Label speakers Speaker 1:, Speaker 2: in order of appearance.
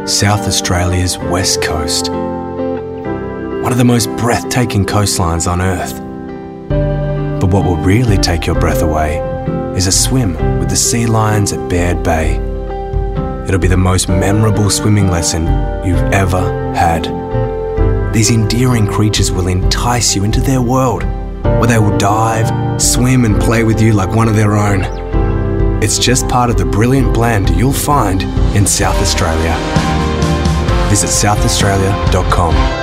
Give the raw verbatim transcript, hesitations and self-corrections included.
Speaker 1: South Australia's west coast. One of the most breathtaking coastlines on Earth. But what will really take your breath away is a swim with the sea lions at Baird Bay. It'll be the most memorable swimming lesson you've ever had. These endearing creatures will entice you into their world, where they will dive, swim and play with you like one of their own. It's just part of the brilliant blend you'll find in South Australia. Visit south australia dot com.